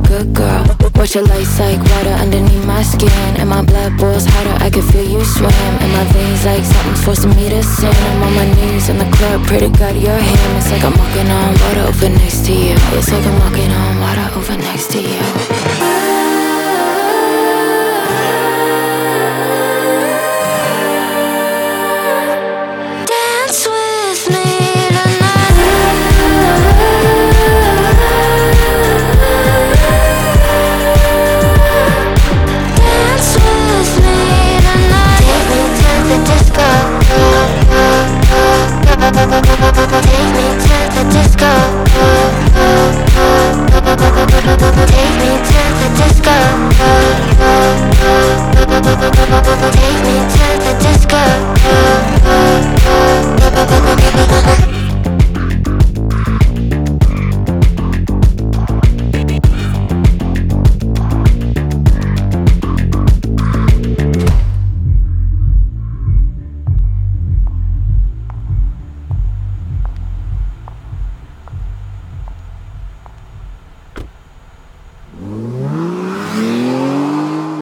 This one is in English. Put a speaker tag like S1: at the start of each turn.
S1: good girl. Watch your lights like water underneath my skin, and my blood boils hotter, I can feel you swim. And my veins like something's forcing me to sin. I'm on my knees in the club, pray to God you're him. It's like I'm walking on water over next to you. It's like I'm walking on water